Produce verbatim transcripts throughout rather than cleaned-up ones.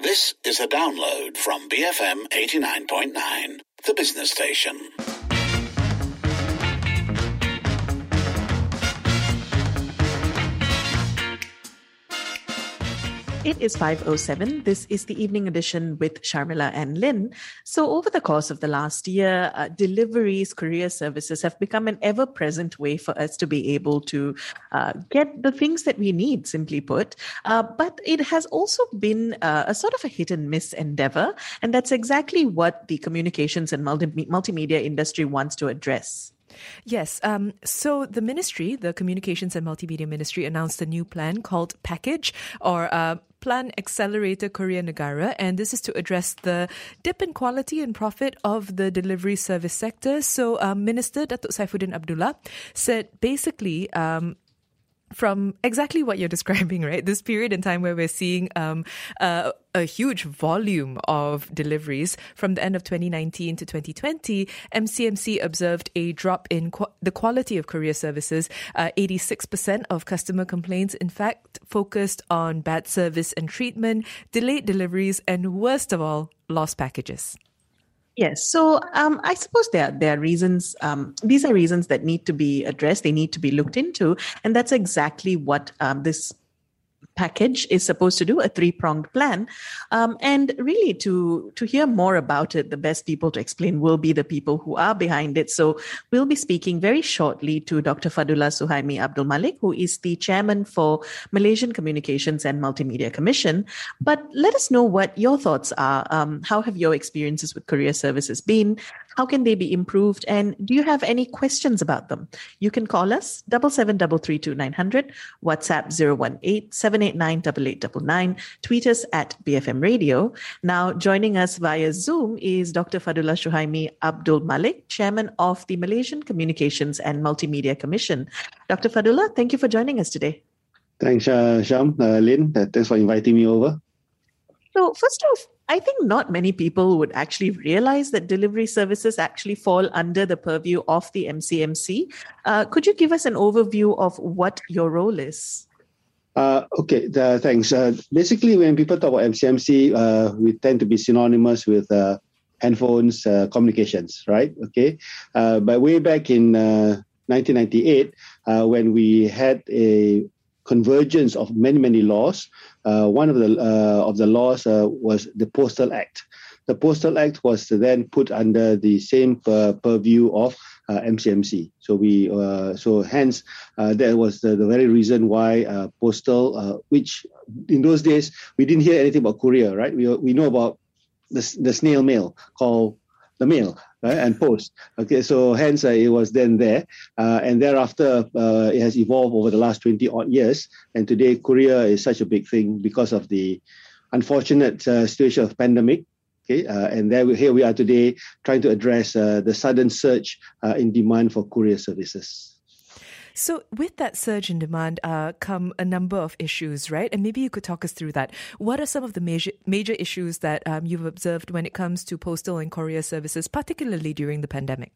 This is a download from B F M eighty-nine point nine, the business station. It is five oh seven. This is the evening edition with Sharmila and Lynn. So over the course of the last year, uh, deliveries, courier services have become an ever-present way for us to be able to uh, get the things that we need, simply put. Uh, but it has also been uh, a sort of a hit and miss endeavor. And that's exactly what the communications and multi- multimedia industry wants to address. Yes. Um, so the ministry, the Communications and Multimedia Ministry, announced a new plan called Package, or uh, Plan Accelerator Courier Negara, and this is to address the dip in quality and profit of the delivery service sector. So um, Minister Datuk Saifuddin Abdullah said basically um, from exactly what you're describing, right? This period in time where we're seeing um, uh, a huge volume of deliveries from the end of twenty nineteen to twenty twenty, M C M C observed a drop in qu- the quality of courier services. Uh, eighty-six percent of customer complaints, in fact, focused on bad service and treatment, delayed deliveries, and worst of all, lost packages. Yes. So um, I suppose there, there are reasons, um, these are reasons that need to be addressed. They need to be looked into. And that's exactly what um, this package is supposed to do, a three-pronged plan. Um, and really to, to hear more about it, the best people to explain will be the people who are behind it. So we'll be speaking very shortly to Doctor Fadullah Suhaimi Abdul Malik, who is the chairman for Malaysian Communications and Multimedia Commission. But let us know what your thoughts are. Um, how have your experiences with courier services been? How can they be improved? And do you have any questions about them? You can call us double seven double three two nine hundred, WhatsApp zero one eight seven eight nine eight eight nine nine, tweet us at B F M Radio. Now, joining us via Zoom is Doctor Fadullah Suhaimi Abdul Malik, chairman of the Malaysian Communications and Multimedia Commission. Doctor Fadullah, thank you for joining us today. Thanks, uh, Sham, uh, Lynn. Uh, thanks for inviting me over. So first off, I think not many people would actually realize that delivery services actually fall under the purview of the M C M C. Uh, could you give us an overview of what your role is? Uh, okay, uh, thanks. Uh, basically, when people talk about M C M C, uh, we tend to be synonymous with uh, handphones, uh, communications, right? Okay, uh, but way back in uh, nineteen ninety-eight, uh, when we had a convergence of many, many laws. Uh, one of the uh, of the laws uh, was the Postal Act. The Postal Act was then put under the same pur- purview of uh, M C M C. So we, uh, so hence, uh, that was the, the very reason why uh, postal, uh, which in those days we didn't hear anything about courier, right? We we know about the the snail mail called the mail. Right, and post. Okay, so hence uh, it was then there, uh, and thereafter uh, it has evolved over the last twenty odd years. And today, courier is such a big thing because of the unfortunate uh, situation of pandemic. Okay, uh, and there we, here we are today trying to address uh, the sudden surge uh, in demand for courier services. So with that surge in demand uh, come a number of issues, right? And maybe you could talk us through that. What are some of the major major issues that um, you've observed when it comes to postal and courier services, particularly during the pandemic?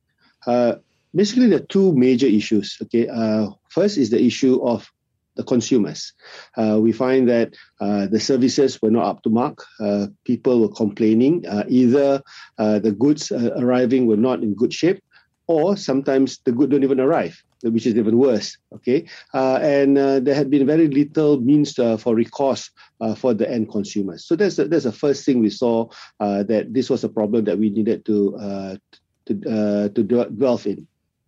Uh, basically, there are two major issues. Okay, uh, first is the issue of the consumers. Uh, we find that uh, the services were not up to mark. Uh, people were complaining. Uh, either uh, the goods uh, arriving were not in good shape, or sometimes the goods don't even arrive, which is even worse. Okay, uh, and uh, there had been very little means uh, for recourse uh, for the end consumers. So that's the, that's the first thing we saw, uh, that this was a problem that we needed to uh, to uh, to delve in.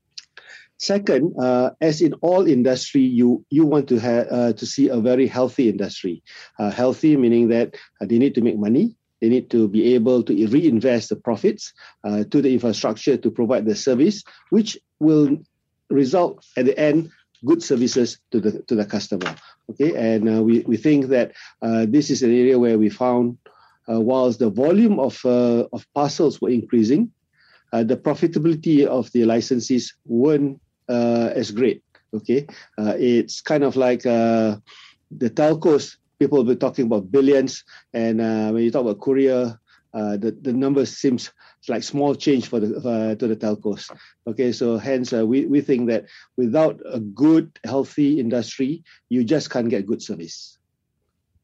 Second, uh, as in all industry, you you want to have uh, to see a very healthy industry. Uh, healthy meaning that uh, they need to make money. They need to be able to reinvest the profits uh, to the infrastructure to provide the service, which will result at the end good services to the to the customer. Okay, and uh, we we think that uh, this is an area where we found, uh, whilst the volume of uh, of parcels were increasing, uh, the profitability of the licensees weren't uh, as great. Okay, uh, it's kind of like uh, the telcos. People will be talking about billions, and uh, when you talk about courier, uh, the the number seems like small change for the uh, to the telcos. Okay, so hence uh, we we think that without a good, healthy industry, you just can't get good service.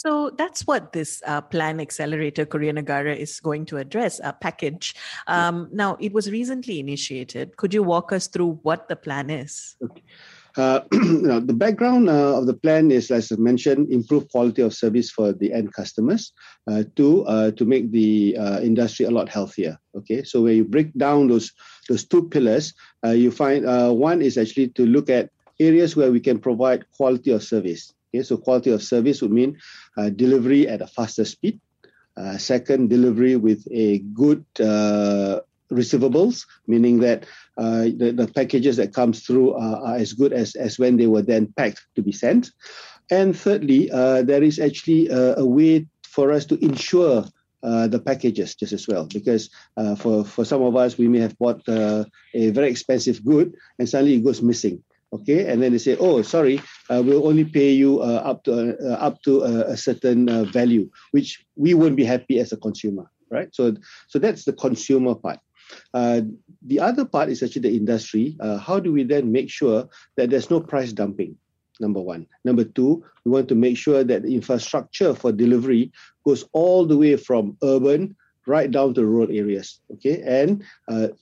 So that's what this uh, Plan Accelerator Korea Negara is going to address, a package. Um, now, it was recently initiated. Could you walk us through what the plan is? Okay. Uh, now, the background uh, of the plan is, as I mentioned, improve quality of service for the end customers, uh, to uh, to make the uh, industry a lot healthier. Okay, so when you break down those those two pillars, uh, you find uh, one is actually to look at areas where we can provide quality of service. Okay, so quality of service would mean uh, delivery at a faster speed. Uh, second, delivery with a good uh, receivables, meaning that uh, the, the packages that comes through are, are as good as, as when they were then packed to be sent. And thirdly, uh, there is actually a, a way for us to insure uh, the packages just as well, because uh, for, for some of us, we may have bought uh, a very expensive good and suddenly it goes missing. Okay, and then they say, "Oh, sorry, uh, we'll only pay you uh, up to uh, up to a, a certain uh, value," which we won't be happy as a consumer, right? So, so that's the consumer part. Uh, the other part is actually the industry. Uh, how do we then make sure that there's no price dumping? Number one. Number two, we want to make sure that the infrastructure for delivery goes all the way from urban right down to rural areas. Okay, and uh,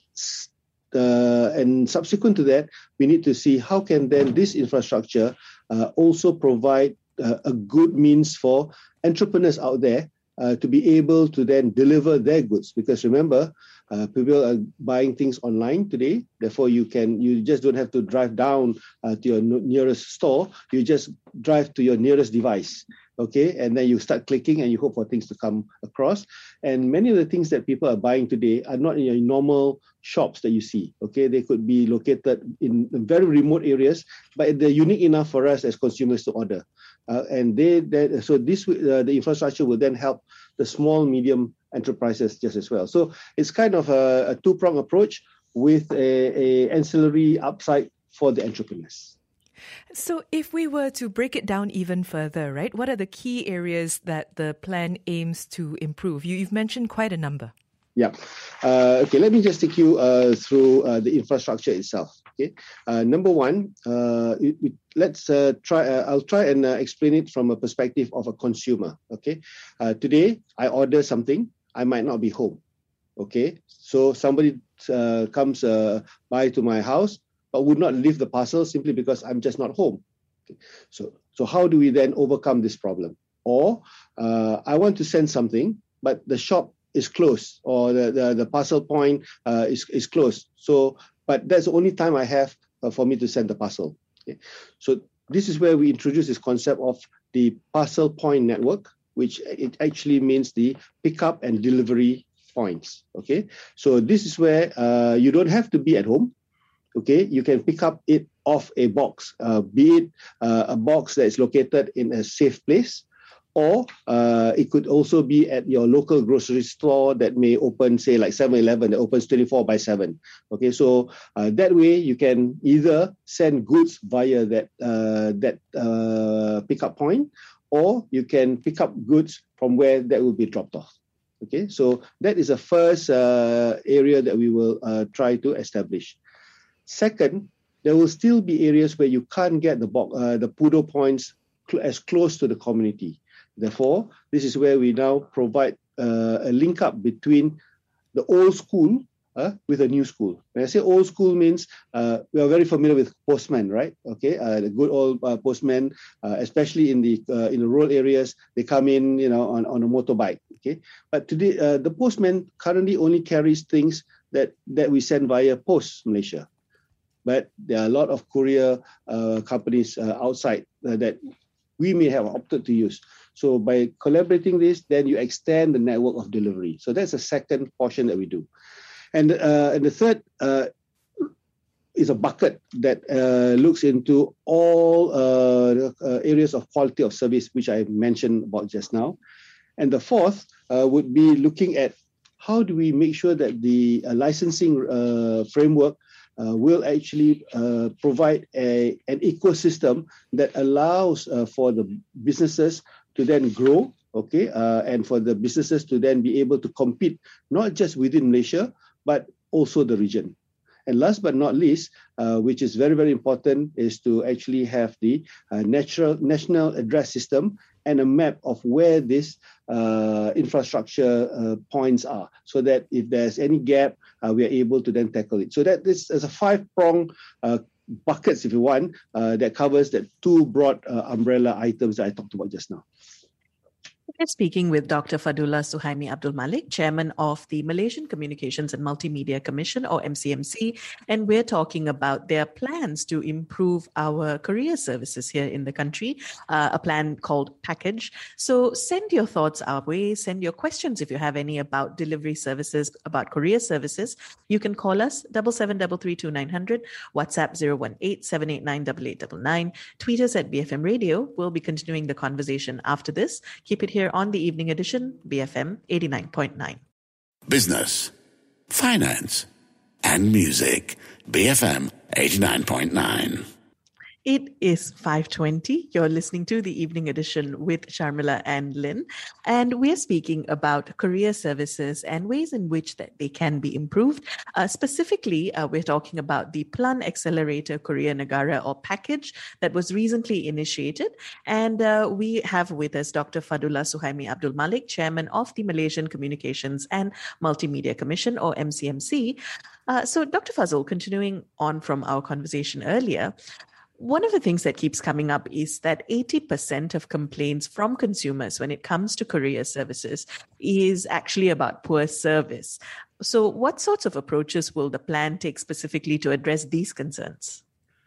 Uh, and subsequent to that, we need to see how can then this infrastructure uh, also provide uh, a good means for entrepreneurs out there uh, to be able to then deliver their goods. Because remember, uh, people are buying things online today. Therefore, you can you just don't have to drive down uh, to your no- nearest store. You just drive to your nearest device. Okay, and then you start clicking and you hope for things to come across. And many of the things that people are buying today are not in your normal shops that you see. Okay, they could be located in very remote areas, but they're unique enough for us as consumers to order. Uh, and they, they so this uh, the infrastructure will then help the small, medium enterprises just as well. So it's kind of a, a two-pronged approach with a, a ancillary upside for the entrepreneurs. So if we were to break it down even further, right, what are the key areas that the plan aims to improve? You, you've mentioned quite a number. Yeah. Uh, okay, let me just take you uh, through uh, the infrastructure itself. Okay. Uh, number one, uh, it, it, let's uh, try, uh, I'll try and uh, explain it from a perspective of a consumer. Okay. Uh, today, I order something, I might not be home. Okay. So somebody uh, comes uh, by to my house, but would not leave the parcel simply because I'm just not home. Okay. So, so how do we then overcome this problem? Or uh, I want to send something, but the shop is closed, or the, the, the parcel point uh, is, is closed. So, but that's the only time I have uh, for me to send the parcel. Okay. So this is where we introduce this concept of the parcel point network, which it actually means the pickup and delivery points. Okay. So this is where uh, you don't have to be at home. Okay, you can pick up it off a box, uh, be it uh, a box that is located in a safe place, or uh, it could also be at your local grocery store that may open, say, like seven eleven, that opens twenty-four by seven. Okay, so uh, that way you can either send goods via that uh, that uh, pickup point, or you can pick up goods from where that will be dropped off. Okay, so that is the first uh, area that we will uh, try to establish. Second, there will still be areas where you can't get the bo- uh, the PUDO points cl- as close to the community. Therefore, this is where we now provide uh, a link up between the old school uh, with a new school. When I say old school means uh, we are very familiar with postmen, right? Okay, uh, the good old uh, postmen, uh, especially in the uh, in the rural areas, they come in, you know, on, on a motorbike. Okay, but today uh, the postman currently only carries things that that we send via Post Malaysia. But there are a lot of courier uh, companies uh, outside uh, that we may have opted to use. So by collaborating this, then you extend the network of delivery. So that's the second portion that we do. And, uh, and the third uh, is a bucket that uh, looks into all uh, uh, areas of quality of service, which I mentioned about just now. And the fourth uh, would be looking at how do we make sure that the uh, licensing uh, framework Uh, will actually uh, provide a, an ecosystem that allows uh, for the businesses to then grow, okay, uh, and for the businesses to then be able to compete not just within Malaysia, but also the region. And last but not least, uh, which is very, very important, is to actually have the uh, natural national address system and a map of where these uh, infrastructure uh, points are, so that if there's any gap, uh, we are able to then tackle it. So that this is a five-prong uh, buckets, if you want, uh, that covers the two broad uh, umbrella items that I talked about just now. We're speaking with Doctor Fadullah Suhaimi Abdul Malik, Chairman of the Malaysian Communications and Multimedia Commission, or M C M C, and we're talking about their plans to improve our courier services here in the country, uh, a plan called Package. So send your thoughts our way, send your questions if you have any about delivery services, about courier services. You can call us seven seven three three two nine zero zero, WhatsApp zero one eight seven eight nine eight eight nine nine, tweet us at B F M Radio. We'll be continuing the conversation after this. Keep it here on the Evening Edition, B F M eighty-nine point nine. Business, finance, and music. B F M eighty-nine point nine. It is five twenty. You're listening to the Evening Edition with Sharmila and Lynn. And we're speaking about courier services and ways in which that they can be improved. Uh, specifically, uh, we're talking about the Plan Accelerator Courier Negara, or Package, that was recently initiated. And uh, we have with us Doctor Fadullah Suhaimi Abdul Malik, Chairman of the Malaysian Communications and Multimedia Commission, or M C M C. Uh, so, Doctor Fazul, continuing on from our conversation earlier, one of the things that keeps coming up is that eighty percent of complaints from consumers when it comes to courier services is actually about poor service. So what sorts of approaches will the plan take specifically to address these concerns?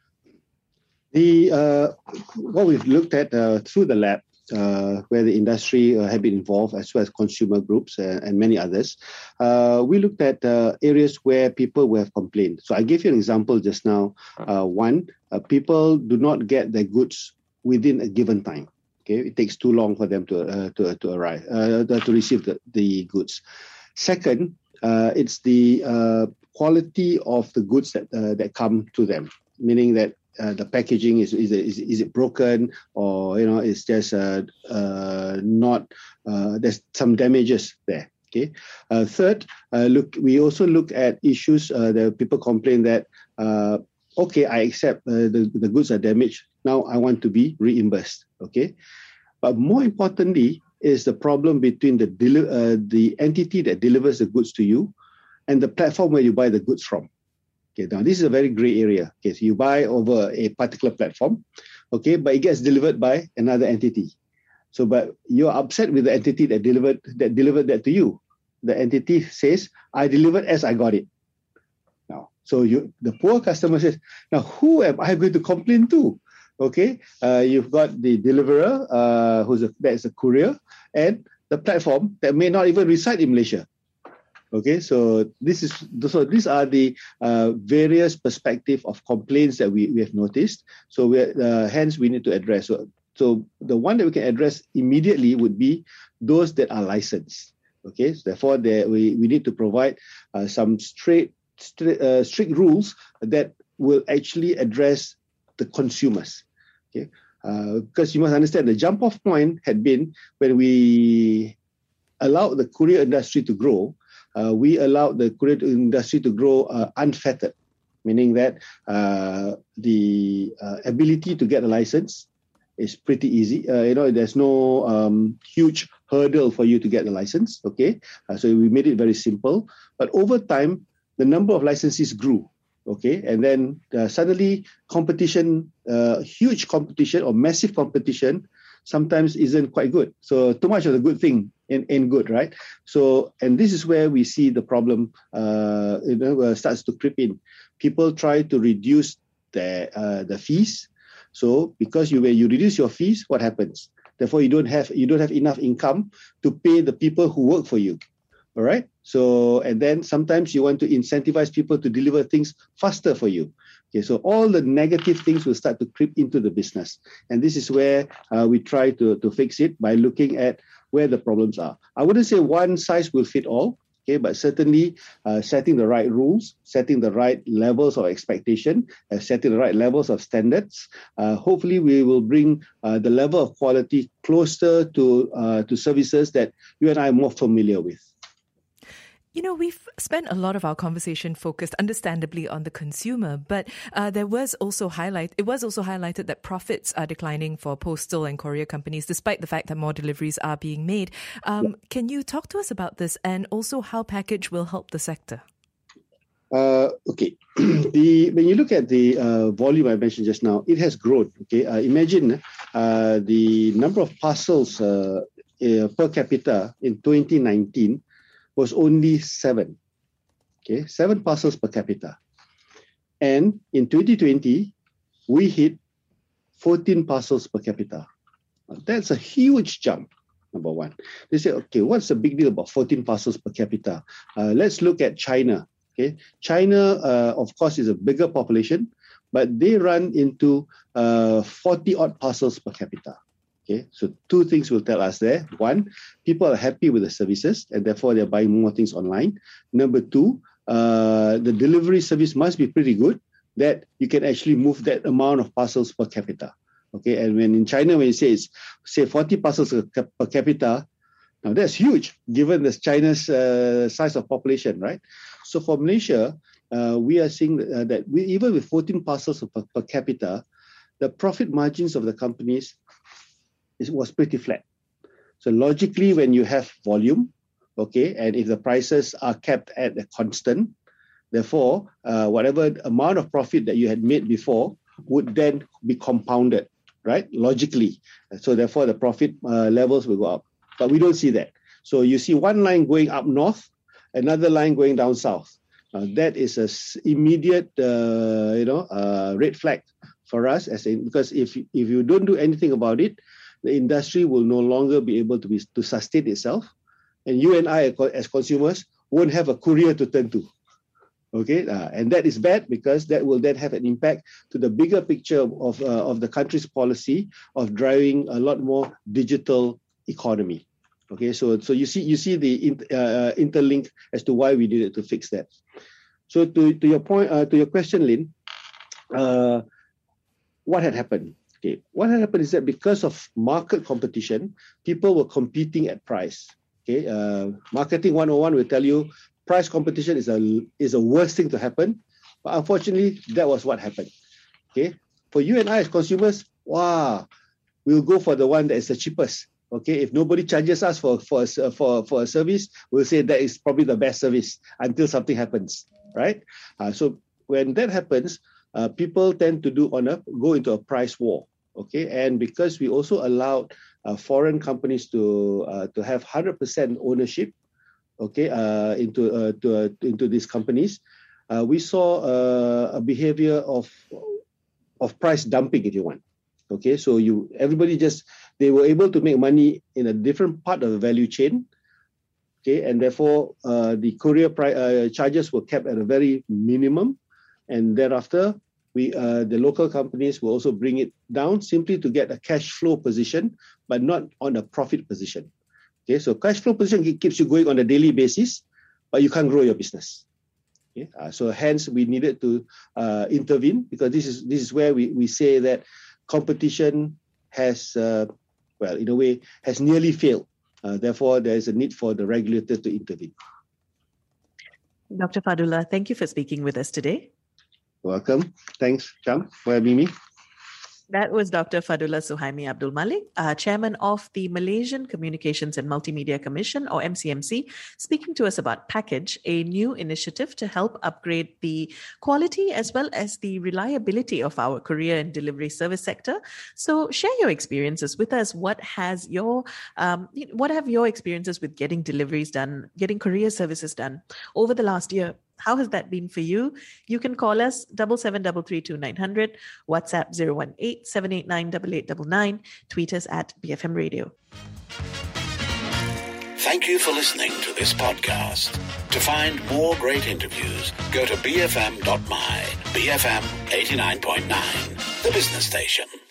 The uh, what we've looked at uh, through the lab, uh, where the industry uh, have been involved, as well as consumer groups uh, and many others, uh, we looked at uh, areas where people will have complained. So I gave you an example just now. Uh, one, uh, people do not get their goods within a given time. Okay, it takes too long for them to uh, to to arrive uh, to receive the, the goods. Second, uh, it's the uh, quality of the goods that uh, that come to them, meaning that Uh, the packaging is is, is is it broken, or you know it's just uh, uh, not uh, there's some damages there. Okay. Uh, third, uh, look we also look at issues uh, that people complain that uh, okay, I accept uh, the the goods are damaged. Now I want to be reimbursed. Okay, but more importantly is the problem between the deli- uh, the entity that delivers the goods to you and the platform where you buy the goods from. Okay, now this is a very gray area. Okay, so you buy over a particular platform, okay, but it gets delivered by another entity. So, but you're upset with the entity that delivered that delivered that to you. The entity says, "I delivered as I got it." Now, so you, the poor customer says, "Now, who am I going to complain to?" Okay, uh, you've got the deliverer, uh, who's a, that is a courier, and the platform that may not even reside in Malaysia. Okay, so this is so these are the uh, various perspective of complaints that we, we have noticed. So we uh, hence we need to address. So, so the one that we can address immediately would be those that are licensed. Okay, so therefore there, we we need to provide uh, some straight, straight uh, strict rules that will actually address the consumers. Okay, uh, because you must understand the jump off point had been when we allowed the courier industry to grow. Uh, we allowed the courier industry to grow uh, unfettered, meaning that uh, the uh, ability to get a license is pretty easy. Uh, you know, there's no um, huge hurdle for you to get the license. Okay, uh, so we made it very simple. But over time, the number of licenses grew. Okay, and then uh, suddenly competition, uh, huge competition or massive competition, sometimes isn't quite good. So too much of the good thing ain't, ain't good, right? So, and this is where we see the problem uh, you know, uh, starts to creep in. People try to reduce the uh, the fees. So because you when you reduce your fees, what happens? Therefore, you don't have you don't have enough income to pay the people who work for you. All right. So, and then sometimes you want to incentivize people to deliver things faster for you. Okay, so all the negative things will start to creep into the business. And this is where uh, we try to, to fix it by looking at where the problems are. I wouldn't say one size will fit all, okay, but certainly uh, setting the right rules, setting the right levels of expectation, uh, setting the right levels of standards. Uh, hopefully, we will bring uh, the level of quality closer to uh, to services that you and I are more familiar with. You know, we've spent a lot of our conversation focused, understandably, on the consumer, but uh, there was also highlight. It was also highlighted that profits are declining for postal and courier companies, despite the fact that more deliveries are being made. Um, yeah. Can you talk to us about this, and also how Package will help the sector? Uh, okay, the when you look at the uh, volume I mentioned just now, it has grown. Okay, uh, imagine uh, the number of parcels uh, uh, per capita in twenty nineteen was only seven. Okay, seven parcels per capita, and in twenty twenty we hit fourteen parcels per capita. That's a huge jump. Number one, they say, okay, what's the big deal about fourteen parcels per capita? Uh, let's look at China. Okay, China, uh, of course, is a bigger population, but they run into uh, forty odd parcels per capita. Okay, so two things will tell us there. One, people are happy with the services, and therefore they're buying more things online. Number two, uh, the delivery service must be pretty good that you can actually move that amount of parcels per capita. Okay, and when in China, when you say it's say forty parcels per capita, now that's huge given the China's uh, size of population, right? So for Malaysia, uh, we are seeing uh, that we, even with fourteen parcels per, per capita, the profit margins of the companies is, was pretty flat. So logically, when you have volume, okay, and if the prices are kept at a constant, therefore, uh, whatever amount of profit that you had made before would then be compounded, right? Logically. So therefore, the profit uh, levels will go up. But we don't see that. So you see one line going up north, another line going down south. Uh, that is a s- immediate, uh, you know, uh, red flag for us, as in, because if if you don't do anything about it, the industry will no longer be able to be to sustain itself, and you and I, as consumers, won't have a courier to turn to. Okay, uh, and that is bad because that will then have an impact to the bigger picture of uh, of the country's policy of driving a lot more digital economy. Okay, so so you see you see the in, uh, interlink as to why we needed to fix that. So to to your point, uh, to your question, Lynn, uh, what had happened? Okay, what had happened is that because of market competition, people were competing at price. Okay, uh, marketing one oh one will tell you price competition is a is a worst thing to happen, but unfortunately, that was what happened. Okay, for you and I as consumers, wow, we'll go for the one that is the cheapest. Okay, if nobody charges us for for a, for for a service, we'll say that is probably the best service until something happens, right? Uh, so when that happens, uh, people tend to do on a go into a price war. Okay, and because we also allowed uh, foreign companies to uh, to have one hundred percent ownership, okay, uh, into uh, to uh, into these companies, uh, we saw uh, a behavior of of price dumping, if you want. Okay, so you everybody just they were able to make money in a different part of the value chain. Okay, and therefore uh, the courier pri- uh, charges were kept at a very minimum, and thereafter we uh, the local companies will also bring it down simply to get a cash flow position, but not on a profit position. Okay, so cash flow position keeps you going on a daily basis, but you can't grow your business. Okay, uh, so hence we needed to uh, intervene because this is this is where we, we say that competition has, uh, well, in a way, has nearly failed. Uh, therefore, there is a need for the regulator to intervene. Doctor Fadullah, thank you for speaking with us today. Welcome. Thanks, Cham, for having me. That was Doctor Fadullah Suhaimi Abdul Malik, uh, Chairman of the Malaysian Communications and Multimedia Commission, or M C M C, speaking to us about Package, a new initiative to help upgrade the quality as well as the reliability of our courier and delivery service sector. So share your experiences with us. What has your, um, what have your experiences with getting deliveries done, getting courier services done over the last year? How has that been for you? You can call us double seven double three two nine hundred, WhatsApp zero one eight seven eight nine eight eight nine nine, tweet us at B F M Radio. Thank you for listening to this podcast. To find more great interviews, go to b f m dot my, B F M eighty-nine point nine, the business station.